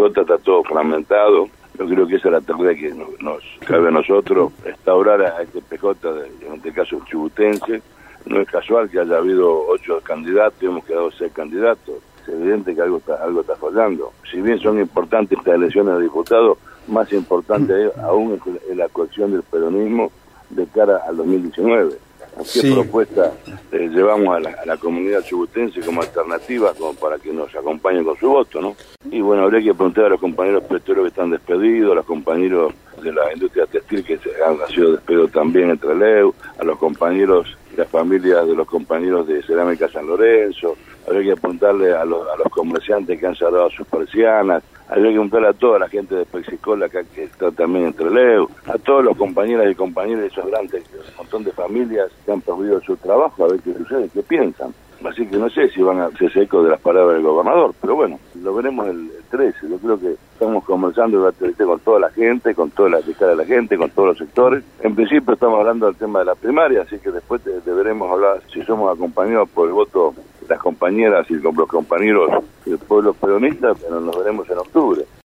PJ está todo fragmentado. Yo creo que esa es la tarea que nos cabe a nosotros, restaurar a este PJ, en este caso el chubutense. No es casual que haya habido 8 candidatos y hemos quedado 6 candidatos. Es evidente que algo está fallando. Si bien son importantes estas elecciones de diputados, más importante aún es la cohesión del peronismo de cara al 2019. ¿Qué propuesta llevamos a la comunidad chubutense como alternativa, como para que nos acompañen con su voto, ¿no? Y bueno, habría que preguntar a los compañeros petroleros que están despedidos, a los compañeros de la industria textil que han sido despedidos también entre Leu, a los compañeros y las familias de los compañeros de Cerámica San Lorenzo. Habría que apuntarle a los comerciantes que han cerrado sus persianas, habría que apuntarle a toda la gente de Pepsi-Cola acá que está también entre Leu, a todos los compañeras y compañeros de esos grandes, un montón de familias que han perdido su trabajo, a ver qué sucede, qué piensan. Así que no sé si van a hacerse eco de las palabras del gobernador, pero bueno, lo veremos el 13. Yo creo que estamos conversando con toda la gente, con toda la de la gente, con todos los sectores. En principio estamos hablando del tema de la primaria, así que después deberemos hablar si somos acompañados por el voto de las compañeras y con los compañeros del pueblo peronista, pero nos veremos en octubre.